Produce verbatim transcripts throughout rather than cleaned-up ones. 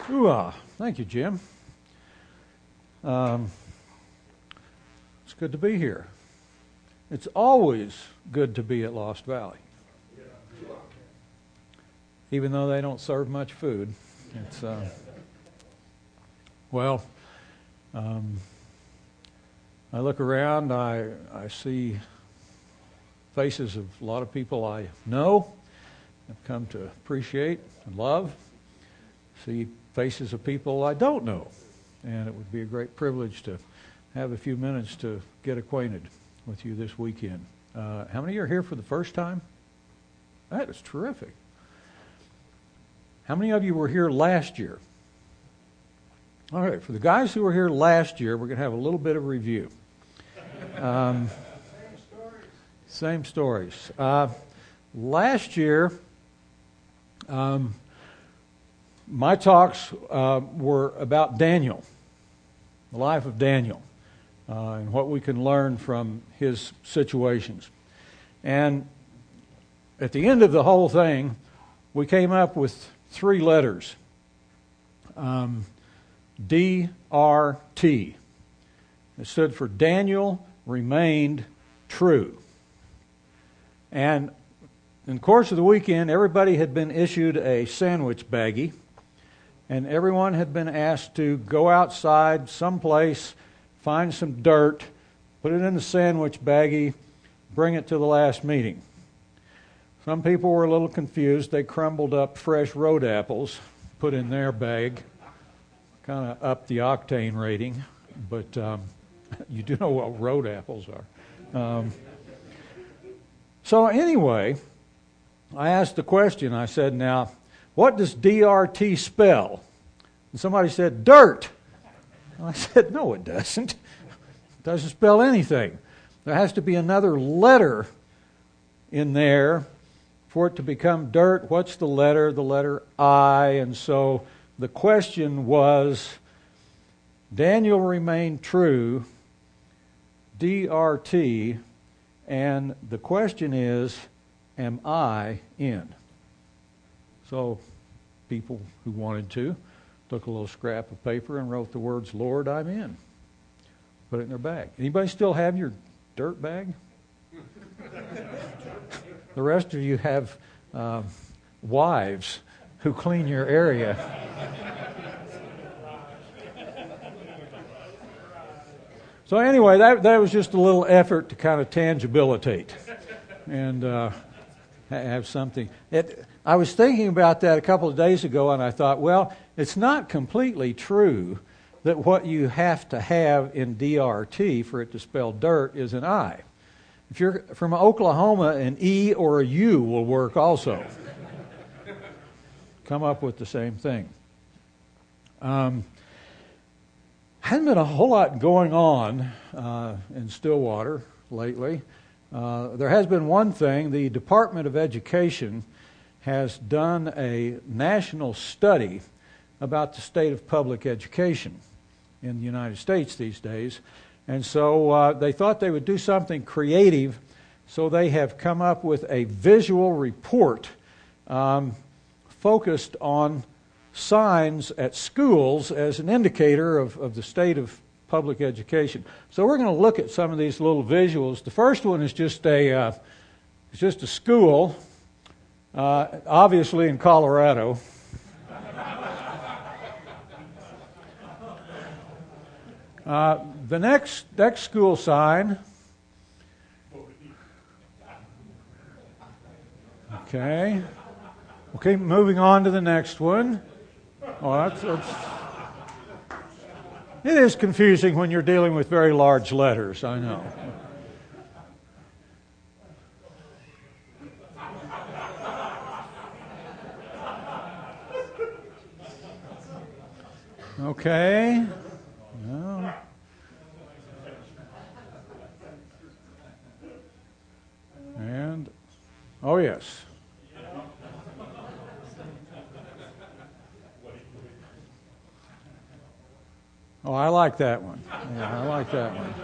Ooh, ah, thank you, Jim. Um, it's good to be here. It's always good to be at Lost Valley. Even though they don't serve much food. It's, uh, well, um, I look around, I, I see faces of a lot of people I know, I've come to appreciate and love. See faces of people I don't know. And it would be a great privilege to have a few minutes to get acquainted with you this weekend. Uh, how many are here for the first time? That is terrific. How many of you were here last year? All right, for the guys who were here last year, we're going to have a little bit of review. Um, same stories. Same stories. Uh, last year, um, my talks uh, were about Daniel, the life of Daniel, uh, and what we can learn from his situations. And at the end of the whole thing, we came up with three letters. Um, D R T. It stood for Daniel remained true. And in the course of the weekend, everybody had been issued a sandwich baggie, and everyone had been asked to go outside someplace, find some dirt, put it in the sandwich baggie, bring it to the last meeting. Some people were a little confused. They crumbled up fresh road apples, put in their bag, kind of up the octane rating, but um, you do know what road apples are. Um, so anyway, I asked the question. I said, now, what does D R T spell? And somebody said, dirt. And I said, no, it doesn't. It doesn't spell anything. There has to be another letter in there for it to become dirt. What's the letter? The letter I. And so the question was, Daniel remained true, D R T, and the question is, am I in? So people who wanted to took a little scrap of paper and wrote the words, Lord, I'm in. Put it in their bag. Anybody still have your dirt bag? The rest of you have uh, wives who clean your area. So anyway, that that was just a little effort to kind of tangibilitate and uh, have something. It, I was thinking about that a couple of days ago, and I thought, well, it's not completely true that what you have to have in D R T for it to spell dirt is an I. If you're from Oklahoma, an E or a U will work also. Come up with the same thing. Um, hasn't been a whole lot going on uh, in Stillwater lately. Uh, there has been one thing. The Department of Education has done a national study about the state of public education in the United States these days. And so uh, they thought they would do something creative, so they have come up with a visual report um, focused on signs at schools as an indicator of, of the state of public education. So we're going to look at some of these little visuals. The first one is just a uh, it's just a school, uh, obviously in Colorado. Uh, the next next school sign. Okay. Okay, moving on to the next one. Oh, that's, that's it is confusing when you're dealing with very large letters, I know. Okay. No. And, oh yes. Oh, I like that one. Yeah, I like that one.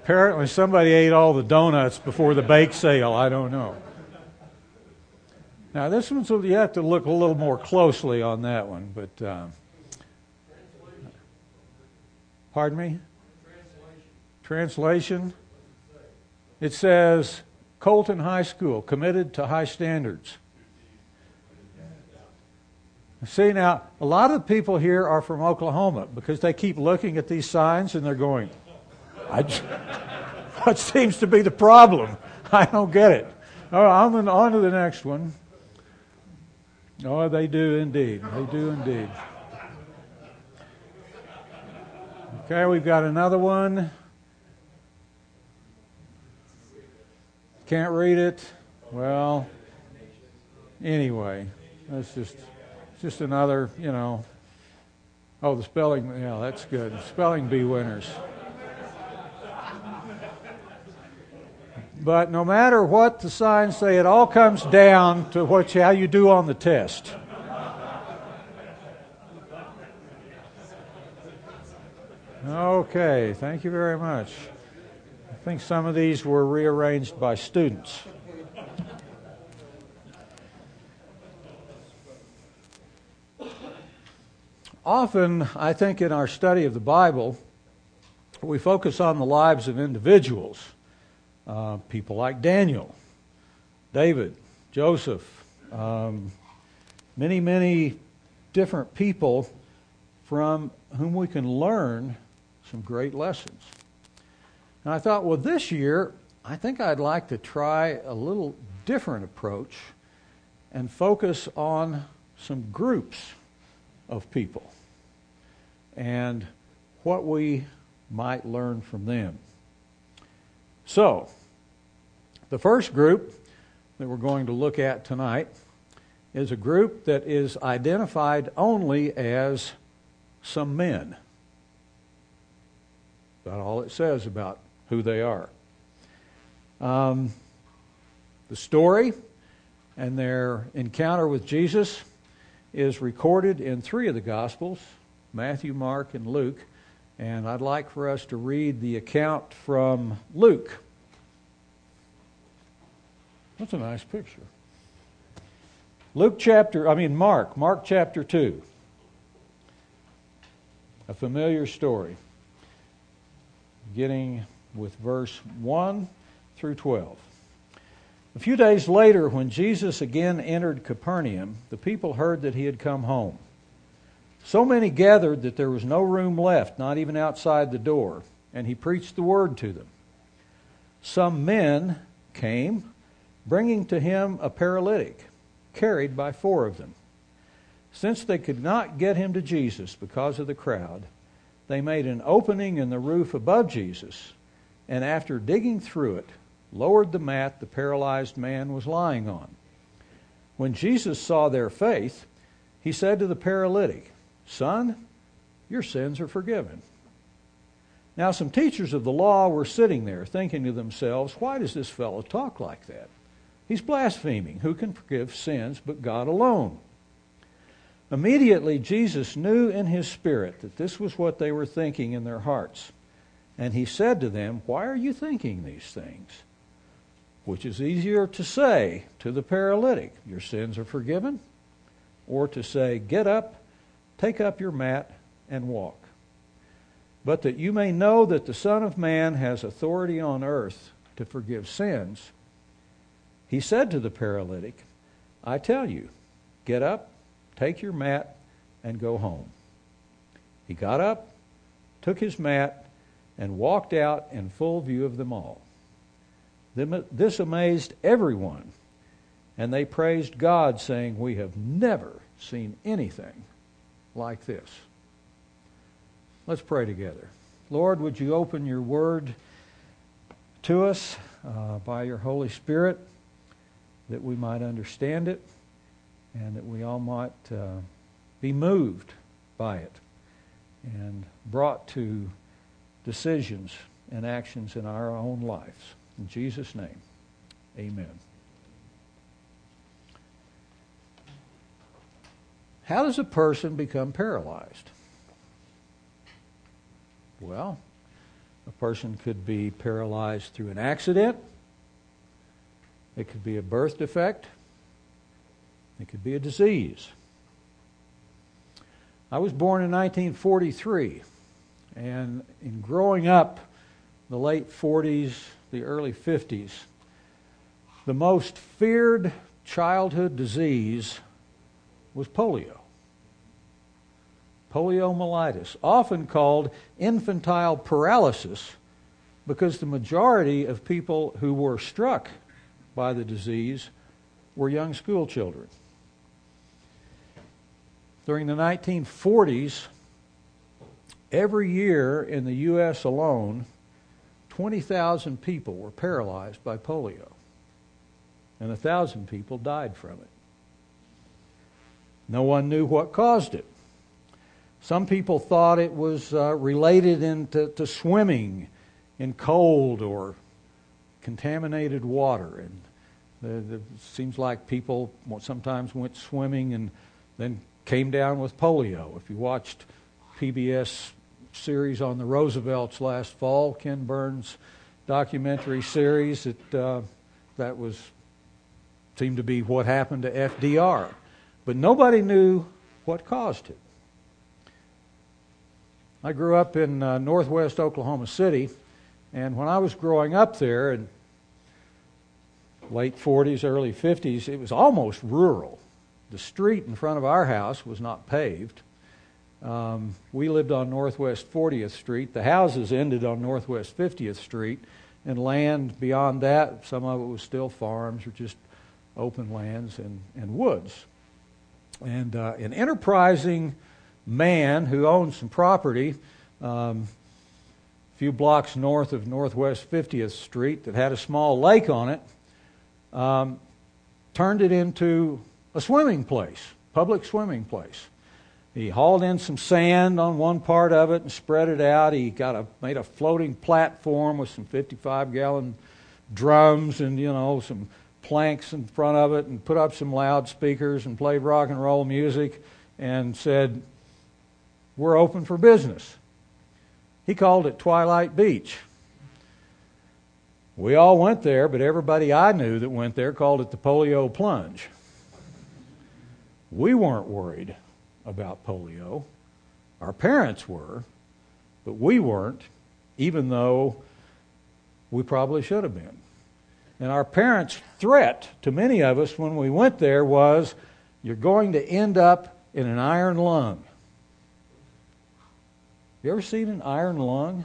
Apparently somebody ate all the donuts before the bake sale. I don't know. Now, this one's, you have to look a little more closely on that one. But, um, pardon me? Translation. Translation. It says, Colton High School, committed to high standards. See, now, a lot of the people here are from Oklahoma because they keep looking at these signs and they're going, I just, what seems to be the problem? I don't get it. All right, I'm on to the next one. Oh, they do indeed. They do indeed. Okay, we've got another one. Can't read it. Well, anyway, that's just just another, you know. Oh, the spelling, yeah, that's good. Spelling bee winners. But no matter what the signs say, it all comes down to what how you do on the test. Okay, thank you very much. I think some of these were rearranged by students. Often, I think in our study of the Bible, we focus on the lives of individuals. Uh, people like Daniel, David, Joseph, um, many, many different people from whom we can learn some great lessons. And I thought, well, this year, I think I'd like to try a little different approach and focus on some groups of people and what we might learn from them. So, the first group that we're going to look at tonight is a group that is identified only as some men. That's all it says about who they are. Um, the story and their encounter with Jesus is recorded in three of the Gospels, Matthew, Mark, and Luke. And I'd like for us to read the account from Luke. That's a nice picture. Luke chapter, I mean Mark, Mark chapter two. A familiar story, beginning with verse one through twelve. A few days later, when Jesus again entered Capernaum, the people heard that he had come home. So many gathered that there was no room left, not even outside the door, and he preached the word to them. Some men came, bringing to him a paralytic, carried by four of them. Since they could not get him to Jesus because of the crowd, they made an opening in the roof above Jesus, and after digging through it, lowered the mat the paralyzed man was lying on. When Jesus saw their faith, he said to the paralytic, "Son, your sins are forgiven." Now some teachers of the law were sitting there, thinking to themselves, "Why does this fellow talk like that? He's blaspheming. Who can forgive sins but God alone?" Immediately Jesus knew in his spirit that this was what they were thinking in their hearts. And he said to them, "Why are you thinking these things? Which is easier to say to the paralytic, 'Your sins are forgiven,' or to say, 'Get up, take up your mat, and walk'? But that you may know that the Son of Man has authority on earth to forgive sins," he said to the paralytic, "I tell you, get up, take your mat, and go home." He got up, took his mat, and walked out in full view of them all. This amazed everyone, and they praised God, saying, "We have never seen anything like this." Let's pray together. Lord, would you open your word to us uh, by your Holy Spirit, that we might understand it, and that we all might uh, be moved by it and brought to decisions and actions in our own lives. In Jesus' name, amen. How does a person become paralyzed? Well, A person could be paralyzed through an accident. It could be a birth defect. It could be a disease. I was born in nineteen forty-three, and in growing up the late forties, the early fifties, the most feared childhood disease was polio. Poliomyelitis, often called infantile paralysis, because the majority of people who were struck by the disease were young school children. During the nineteen forties, every year in the U S alone, twenty thousand people were paralyzed by polio, and one thousand people died from it. No one knew what caused it. Some people thought it was uh, related into to swimming in cold or contaminated water. And the, the, it seems like people sometimes went swimming and then came down with polio. If you watched P B S series on the Roosevelts last fall, Ken Burns' documentary series, it, uh, that was seemed to be what happened to F D R. But nobody knew what caused it. I grew up in uh, northwest Oklahoma City, and when I was growing up there in late forties, early fifties, it was almost rural. The street in front of our house was not paved. Um, we lived on Northwest fortieth Street. The houses ended on Northwest fiftieth Street, and land beyond that, some of it was still farms or just open lands and, and woods. And uh, an enterprising man who owned some property um, a few blocks north of Northwest fiftieth Street that had a small lake on it, um, turned it into a swimming place, public swimming place. He hauled in some sand on one part of it and spread it out. He got a made a floating platform with some fifty-five gallon drums and, you know, some planks in front of it, and put up some loudspeakers and played rock and roll music and said, "We're open for business." He called it Twilight Beach. We all went there, but everybody I knew that went there called it the polio plunge. We weren't worried about polio. Our parents were, but we weren't, even though we probably should have been. And our parents' threat to many of us when we went there was, "You're going to end up in an iron lung." You ever seen an iron lung?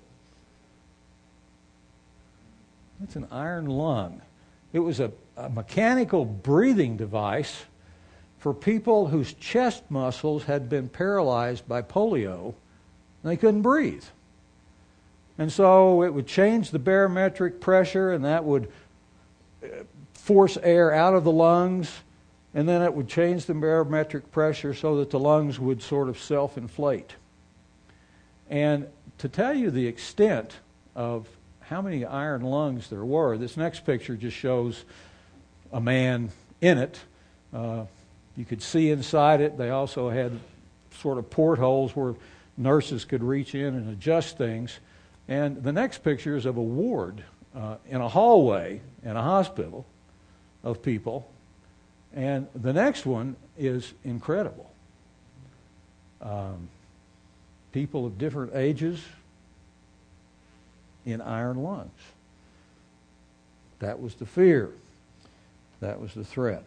It's an iron lung. It was a, a mechanical breathing device for people whose chest muscles had been paralyzed by polio, and they couldn't breathe. And so it would change the barometric pressure, and that would force air out of the lungs, and then it would change the barometric pressure so that the lungs would sort of self-inflate. And to tell you the extent of how many iron lungs there were, this next picture just shows a man in it. Uh, you could see inside it. They also had sort of portholes where nurses could reach in and adjust things. And the next picture is of a ward uh, in a hallway in a hospital of people. And the next one is incredible. Um, people of different ages in iron lungs. That was the fear. That was the threat.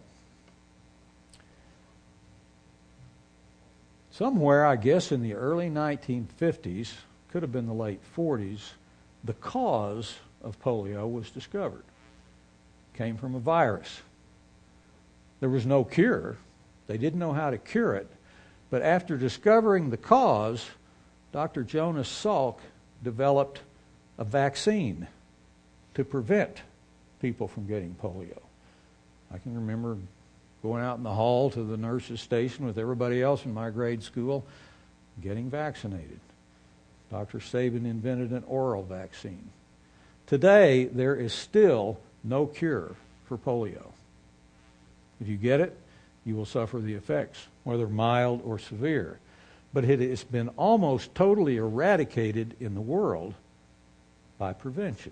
Somewhere, I guess, in the early nineteen fifties, could have been the late forties, the cause of polio was discovered. It came from a virus. There was no cure. They didn't know how to cure it. But after discovering the cause, Doctor Jonas Salk developed a vaccine to prevent people from getting polio. I can remember going out in the hall to the nurse's station with everybody else in my grade school, getting vaccinated. Doctor Sabin invented an oral vaccine. Today, there is still no cure for polio. If you get it, you will suffer the effects, whether mild or severe. But it has been almost totally eradicated in the world by prevention.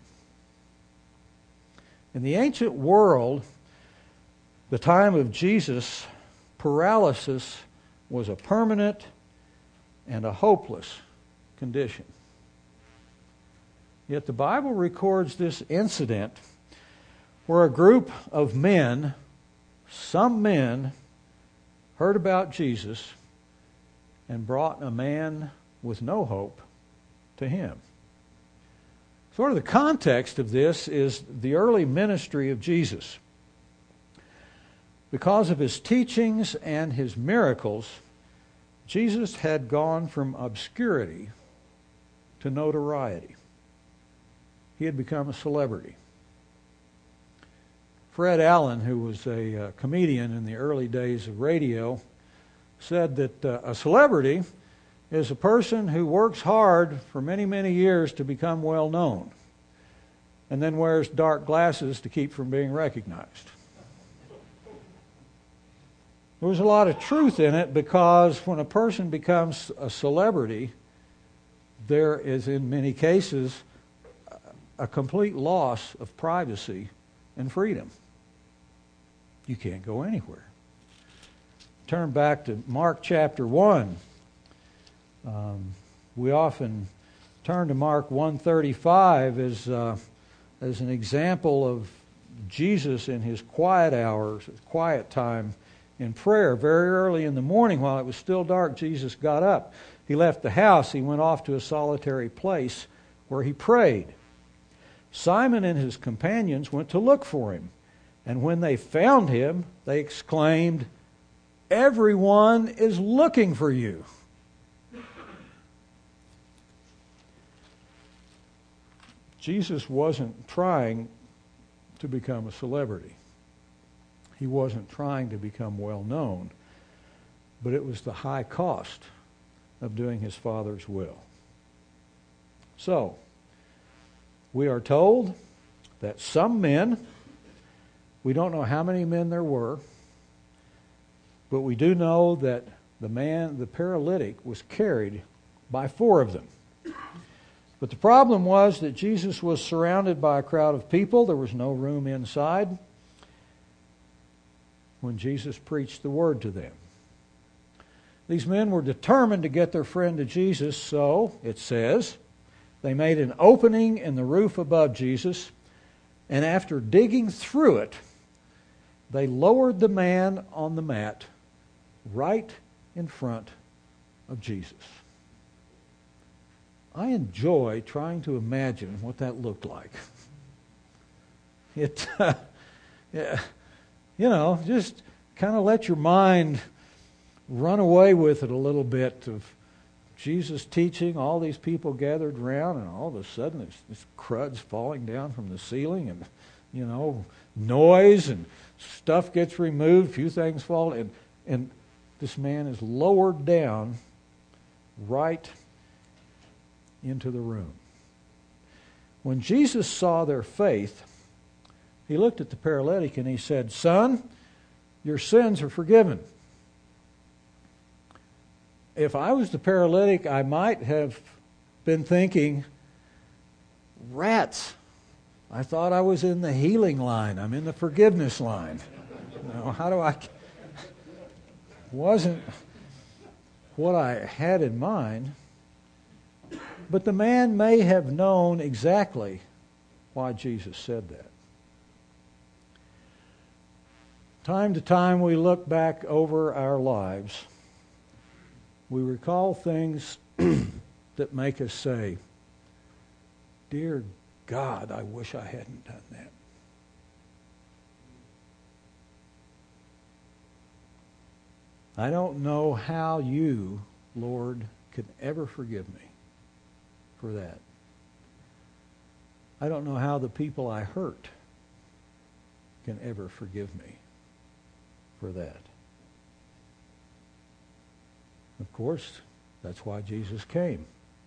In the ancient world, the time of Jesus, paralysis was a permanent and a hopeless condition. Yet the Bible records this incident where a group of men, some men, heard about Jesus and brought a man with no hope to him. Sort of the context of this is the early ministry of Jesus. Because of his teachings and his miracles, Jesus had gone from obscurity to notoriety. He had become a celebrity. Fred Allen, who was a uh, comedian in the early days of radio, said that uh, a celebrity is a person who works hard for many, many years to become well known and then wears dark glasses to keep from being recognized. There was a lot of truth in it, because when a person becomes a celebrity, there is in many cases a complete loss of privacy and freedom. You can't go anywhere. Turn back to Mark chapter one. Um, we often turn to Mark one thirty-five as uh, as an example of Jesus in his quiet hours, his quiet time in prayer. Very early in the morning, while it was still dark, Jesus got up. He left the house. He went off to a solitary place where he prayed. Simon and his companions went to look for him. And when they found him, they exclaimed, "Everyone is looking for you." Jesus wasn't trying to become a celebrity. He wasn't trying to become well known. But it was the high cost of doing his Father's will. So, we are told that some men, we don't know how many men there were, but we do know that the man, the paralytic, was carried by four of them. But the problem was that Jesus was surrounded by a crowd of people. There was no room inside when Jesus preached the word to them. These men were determined to get their friend to Jesus, so it says they made an opening in the roof above Jesus, and after digging through it, they lowered the man on the mat right in front of Jesus. I enjoy trying to imagine what that looked like. It, uh, yeah, you know, just kind of let your mind run away with it a little bit of Jesus teaching, all these people gathered around, and all of a sudden there's this crud's falling down from the ceiling, and, you know, noise and stuff gets removed, a few things fall, and, and this man is lowered down right into the room. When Jesus saw their faith, he looked at the paralytic and he said, "Son, your sins are forgiven." If I was the paralytic, I might have been thinking, rats, I thought I was in the healing line. I'm in the forgiveness line. You know, how do I... Wasn't what I had in mind. But the man may have known exactly why Jesus said that. Time to time we look back over our lives. We recall things that make us say, "Dear God, I wish I hadn't done that." I don't know how you, Lord, could ever forgive me for that. I don't know how the people I hurt can ever forgive me for that. Of course, that's why Jesus came.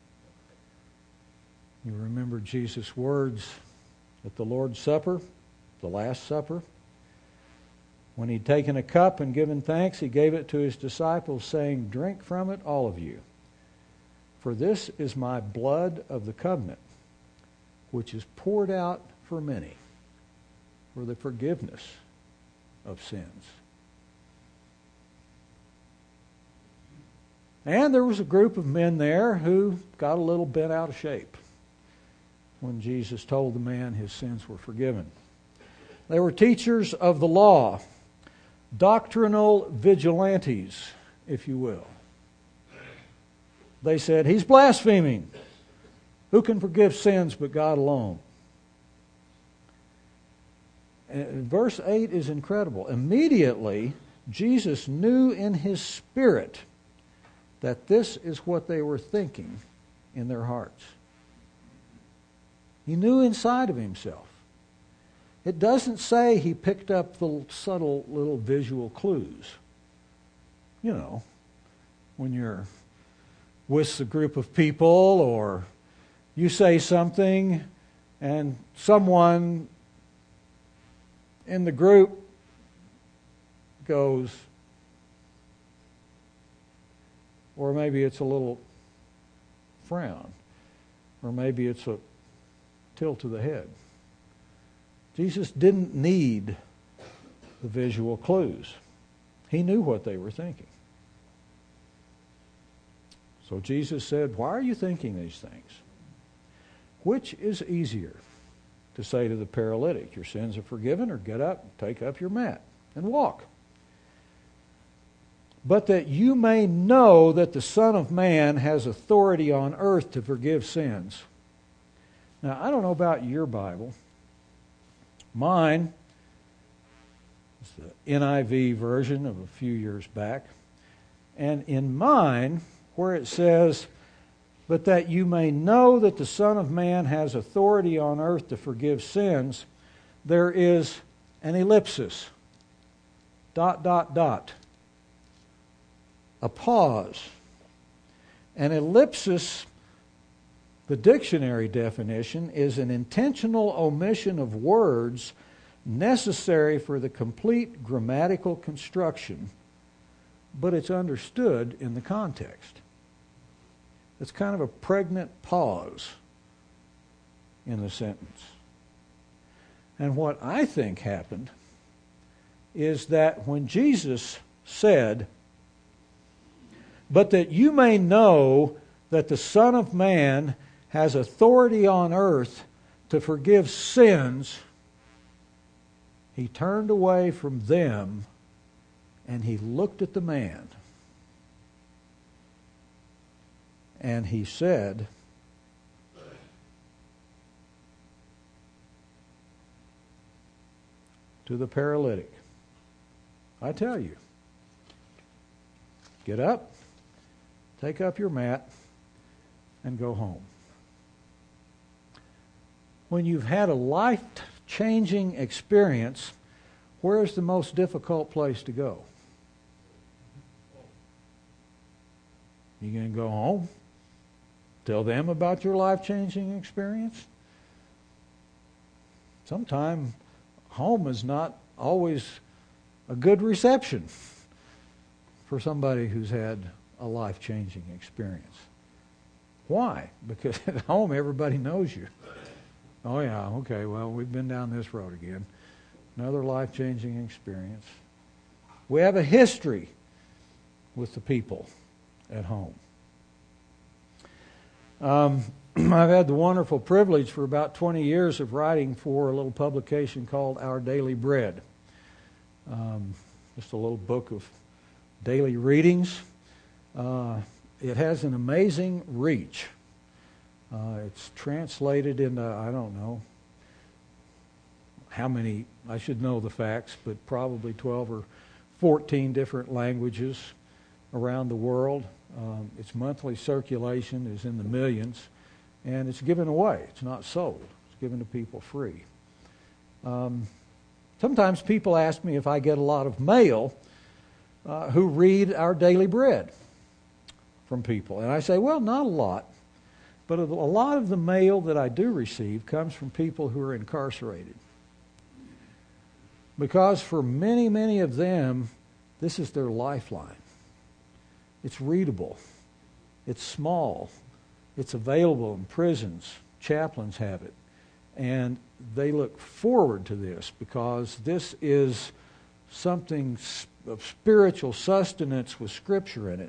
You remember Jesus' words at the Lord's Supper, the Last Supper. When he'd taken a cup and given thanks, he gave it to his disciples, saying, "Drink from it, all of you. For this is my blood of the covenant, which is poured out for many for the forgiveness of sins. And there was a group of men there who got a little bent out of shape when Jesus told the man his sins were forgiven. They were teachers of the law, doctrinal vigilantes, if you will. They said, he's blaspheming. Who can forgive sins but God alone? And verse eight is incredible. Immediately, Jesus knew in his spirit that this is what they were thinking in their hearts. He knew inside of himself. It doesn't say he picked up the subtle little visual clues. You know, when you're with a group of people or you say something and someone in the group goes, or maybe it's a little frown, or maybe it's a tilt of the head. Jesus didn't need the visual clues. He knew what they were thinking. So Jesus said, why are you thinking these things? Which is easier, to say to the paralytic, your sins are forgiven, or get up, take up your mat, and walk? But that you may know that the Son of Man has authority on earth to forgive sins. Now, I don't know about your Bible. Mine is the N I V version of a few years back. And in mine, where it says, but that you may know that the Son of Man has authority on earth to forgive sins, there is an ellipsis, dot, dot, dot, a pause. An ellipsis, the dictionary definition, is an intentional omission of words necessary for the complete grammatical construction, but it's understood in the context. It's kind of a pregnant pause in the sentence. And what I think happened is that when Jesus said, but that you may know that the Son of Man has authority on earth to forgive sins, he turned away from them and he looked at the man. And he said, to the paralytic, I tell you, get up, take up your mat, and go home. When you've had a life-changing experience, where is the most difficult place to go? You going to go home? Tell them about your life-changing experience? Sometimes home is not always a good reception for somebody who's had a life-changing experience. Why? Because at home everybody knows you. Oh yeah, okay, well, we've been down this road again. Another life-changing experience. We have a history with the people at home. Um, I've had the wonderful privilege for about twenty years of writing for a little publication called Our Daily Bread. Um, just a little book of daily readings. Uh, it has an amazing reach. Uh, it's translated into, I don't know how many, I should know the facts, but probably twelve or fourteen different languages around the world. Um, its monthly circulation is in the millions, and it's given away. It's not sold. It's given to people free. Um, sometimes people ask me if I get a lot of mail uh, who read Our Daily Bread from people. And I say, well, not a lot. But a lot of the mail that I do receive comes from people who are incarcerated. Because for many, many of them, this is their lifeline. It's readable. It's small. It's available in prisons. Chaplains have it. And they look forward to this because this is something of spiritual sustenance with Scripture in it.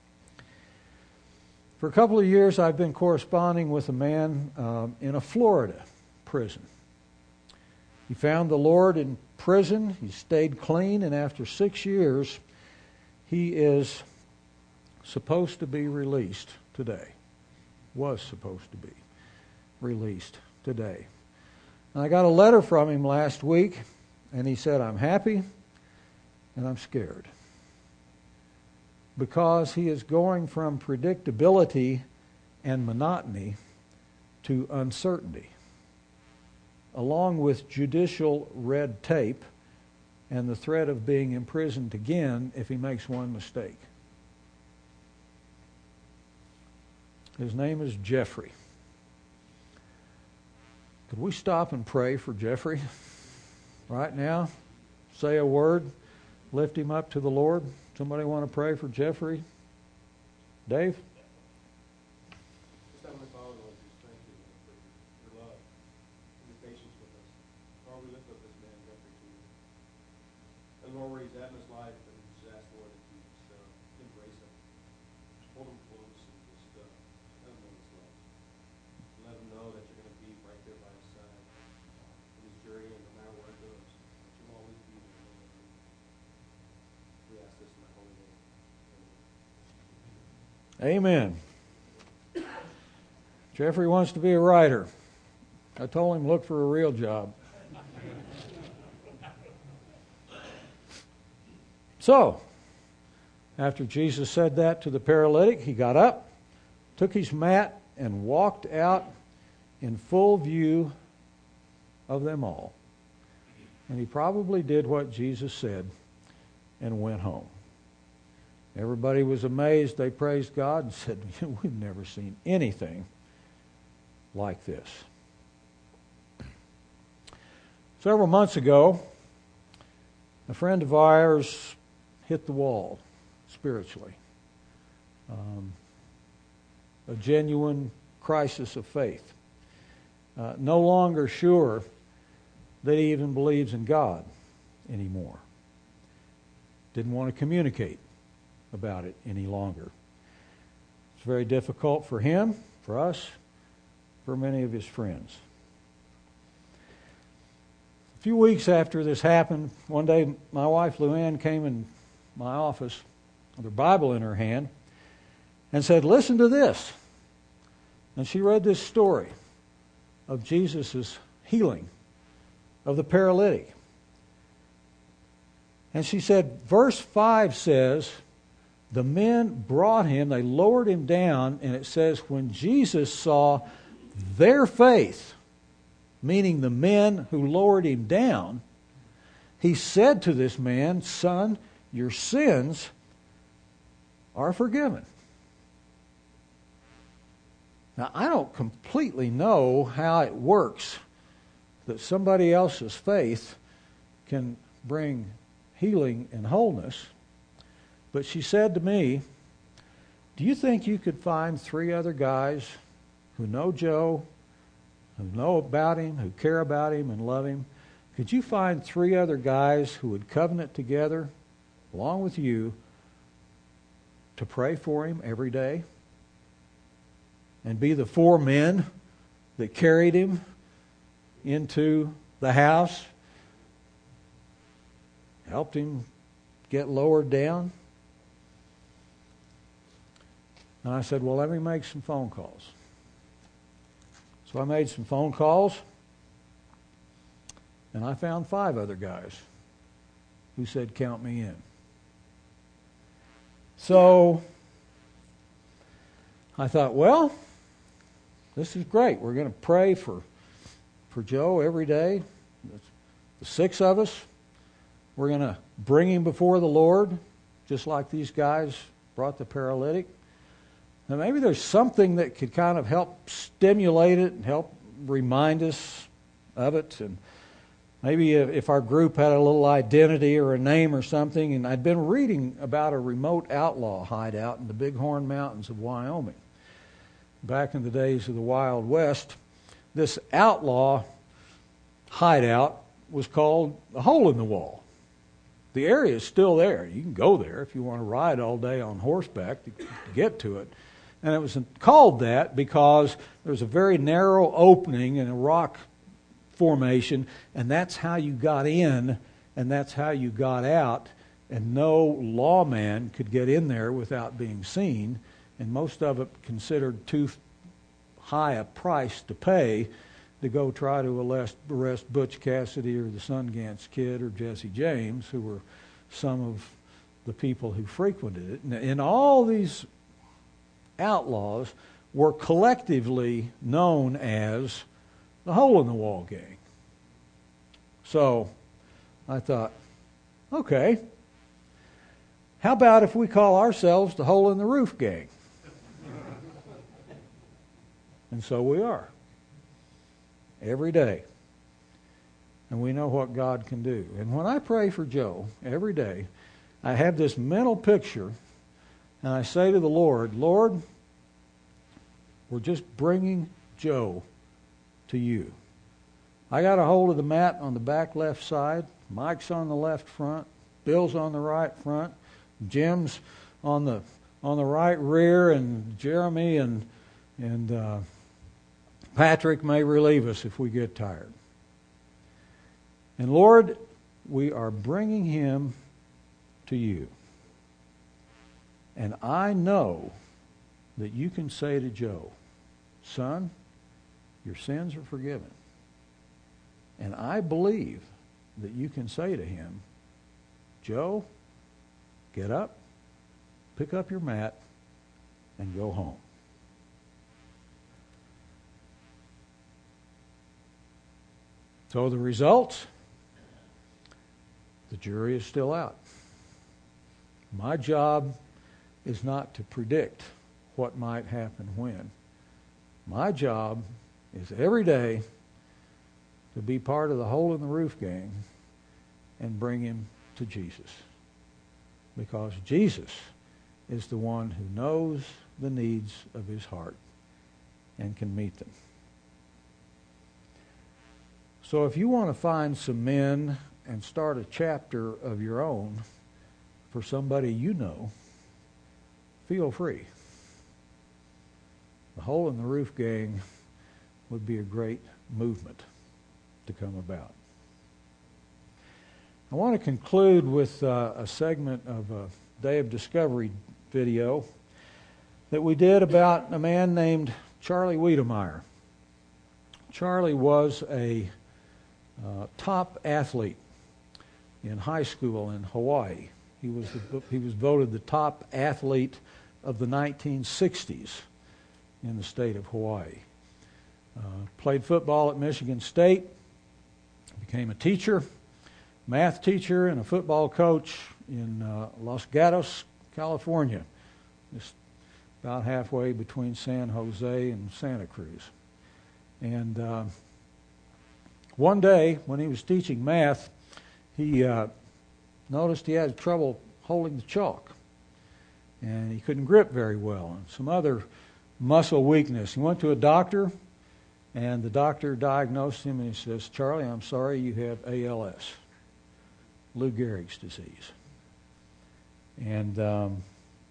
For a couple of years, I've been corresponding with a man um, in a Florida prison. He found the Lord in prison. He stayed clean, and after six years, he is supposed to be released today. Was supposed to be released today. And I got a letter from him last week, and he said, I'm happy and I'm scared. Because he is going from predictability and monotony to uncertainty, along with judicial red tape and the threat of being imprisoned again if he makes one mistake. His name is Jeffrey. Could we stop and pray for Jeffrey right now? Say a word, lift him up to the Lord. Somebody want to pray for Jeffrey? Dave? Heavenly Father, Lord, we thank you for your love and your patience with us. Lord, we lift up this man, Jeffrey, to you. And Lord, where he's at in his life, and we just ask, Lord, that you just uh, embrace him. Just hold him close and just uh, let him know his love. Let him know that you're going to be right there by his side in his journey, and no matter where it goes, that you'll always be there. We ask this in the holy name. Amen. Jeffrey wants to be a writer. I told him look for a real job. So, after Jesus said that to the paralytic, he got up, took his mat, and walked out in full view of them all. And he probably did what Jesus said and went home. Everybody was amazed. They praised God and said, we've never seen anything like this. Several months ago, a friend of ours hit the wall spiritually. Um, a genuine crisis of faith. Uh, no longer sure that he even believes in God anymore. Didn't want to communicate about it any longer. It's very difficult for him, for us, for many of his friends. A few weeks after this happened, one day my wife Luann came in my office with her Bible in her hand and said, listen to this. And she read this story of Jesus' healing of the paralytic. And she said, verse five says, the men brought him, they lowered him down, and it says, when Jesus saw their faith, meaning the men who lowered him down, he said to this man, son, your sins are forgiven. Now, I don't completely know how it works that somebody else's faith can bring healing and wholeness. But she said to me, do you think you could find three other guys who know Joe, who know about him, who care about him and love him? Could you find three other guys who would covenant together, along with you, to pray for him every day? And be the four men that carried him into the house, helped him get lowered down? And I said, well, let me make some phone calls. So I made some phone calls, and I found five other guys who said, count me in. So I thought, well, this is great. We're going to pray for, for Joe every day. The six of us. We're going to bring him before the Lord, just like these guys brought the paralytic. Now, maybe there's something that could kind of help stimulate it and help remind us of it. And maybe if, if our group had a little identity or a name or something. And I'd been reading about a remote outlaw hideout in the Bighorn Mountains of Wyoming. Back in the days of the Wild West, this outlaw hideout was called a hole in the wall. The area is still there. You can go there if you want to ride all day on horseback to, to get to it. And it was called that because there was a very narrow opening in a rock formation, and that's how you got in, and that's how you got out, and no lawman could get in there without being seen, and most of it considered too high a price to pay to go try to arrest, arrest Butch Cassidy or the Sundance Kid or Jesse James, who were some of the people who frequented it. And, and all these outlaws were collectively known as the Hole in the Wall Gang. So I thought, okay, how about if we call ourselves the Hole in the Roof Gang? And so we are. Every day. And we know what God can do. And when I pray for Joe every day, I have this mental picture, and I say to the Lord, Lord, we're just bringing Joe to you. I got a hold of the mat on the back left side. Mike's on the left front. Bill's on the right front. Jim's on the on the right rear, and Jeremy and and uh, Patrick may relieve us if we get tired. And Lord, we are bringing him to you. And I know that you can say to Joe, son, your sins are forgiven. And I believe that you can say to him, Joe, get up, pick up your mat, and go home. So the results, the jury is still out. My job is not to predict what might happen when. My job is every day to be part of the Hole in the Roof Gang and bring him to Jesus. Because Jesus is the one who knows the needs of his heart and can meet them. So if you want to find some men and start a chapter of your own for somebody you know, feel free. The Hole in the Roof Gang would be a great movement to come about. I want to conclude with uh, a segment of a Day of Discovery video that we did about a man named Charlie Wiedemeyer. Charlie was a uh, top athlete in high school in Hawaii. He was the, he was voted the top athlete of the nineteen sixties in the state of Hawaii. Uh, played football at Michigan State, became a teacher, math teacher, and a football coach in uh, Los Gatos, California, just about halfway between San Jose and Santa Cruz. And uh, one day, when he was teaching math, he uh, noticed he had trouble holding the chalk, and he couldn't grip very well, and some other muscle weakness. He went to a doctor, and the doctor diagnosed him, and he says, Charlie, I'm sorry, you have A L S, Lou Gehrig's disease. And um,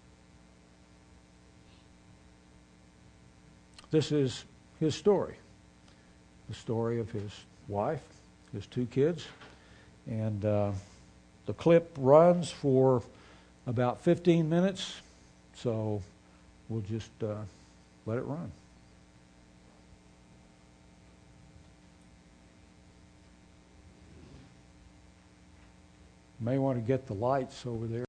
this is his story, the story of his wife, his two kids, and uh, the clip runs for about fifteen minutes, so we'll just uh, let it run. You may want to get the lights over there.